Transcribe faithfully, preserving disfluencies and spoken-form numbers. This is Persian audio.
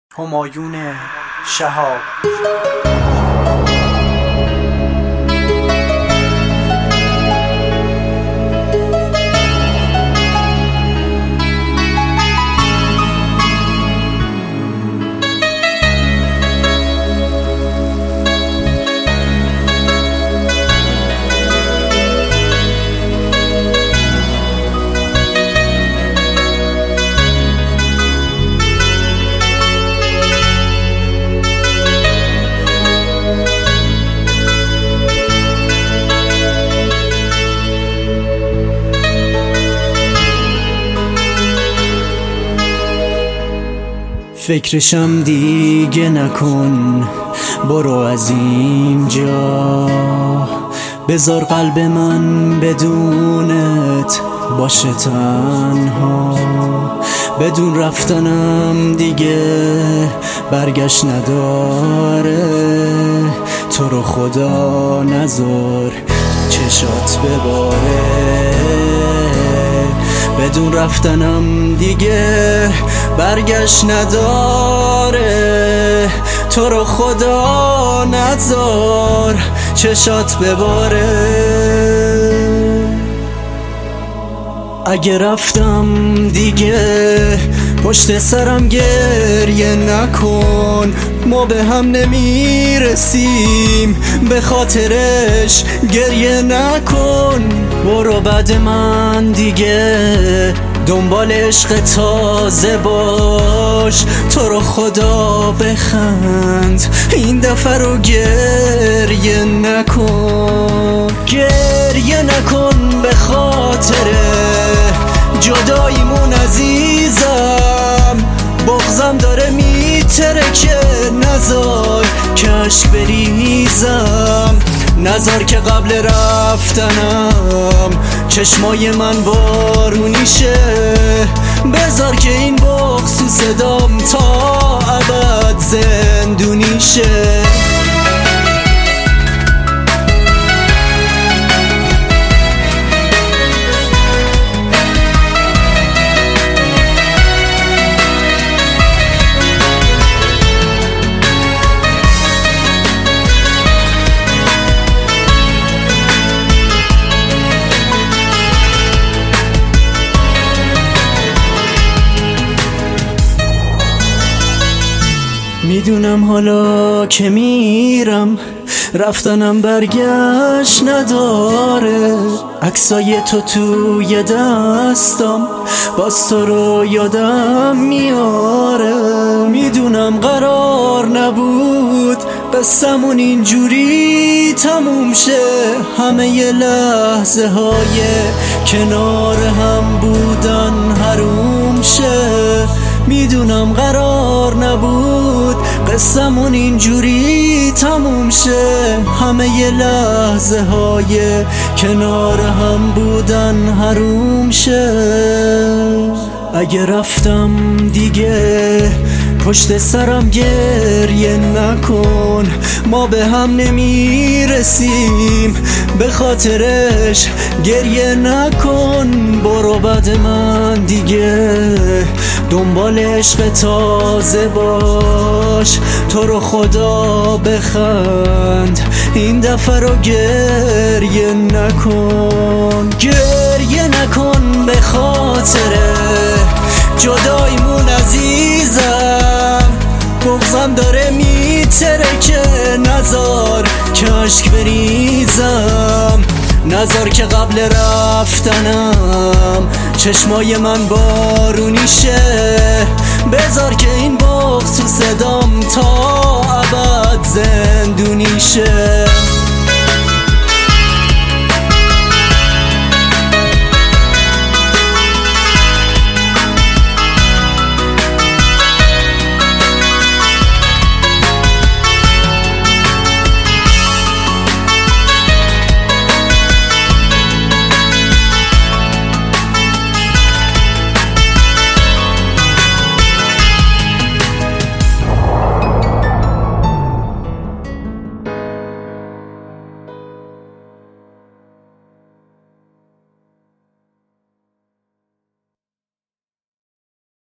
همایون شهاب. فکرشم دیگه نکن، برو از اینجا، بذار قلب من بدونت باشه تنها. بدون رفتنم دیگه برگشت نداره، تو رو خدا نذار چشات بباره. بدون رفتنم دیگه برگشت نداره، تو رو خدا نذار چشات بباره. اگه رفتم دیگه پشت سرم گریه نکن، ما به هم نمیرسیم به خاطرش گریه نکن. برو بعد من دیگه دنبال عشق تازه باش، تو رو خدا بخند این دفعه رو گریه نکن. گریه نکن به خاطر جداییمون عزیزم، بغضم داره میترکه، نذار کشک بریزم. نذار که قبل رفتنم چشمای من بارونی شه، بذار که این بغض تو صدام تا ابد زندونی شه. میدونم حالا که میرم رفتنم برگشت نداره، عکسای تو توی دستم باز تو رو یادم میاره. میدونم قرار نبود قصمون اینجوری تموم شه، همه ی لحظه های کنار هم بودن حروم شه. میدونم قرار نبود قصمون اینجوری تموم شه، همه ی لحظه های کنار هم بودن حروم شه. اگه رفتم دیگه پشت سرم گریه نکن، ما به هم نمیرسیم به خاطرش گریه نکن. برو بعد من دیگه دنبال عشق تازه باش، تو رو خدا بخند این دفعه رو گریه نکن. گریه نکن به خاطر جداییمون عزیزم، بغضم داره میترکه، نذار کشک بریزم. نذار که قبل رفتنم چشمای من بارونی شه، بذار که این بغض تو صدام تا ابد زندونی شه.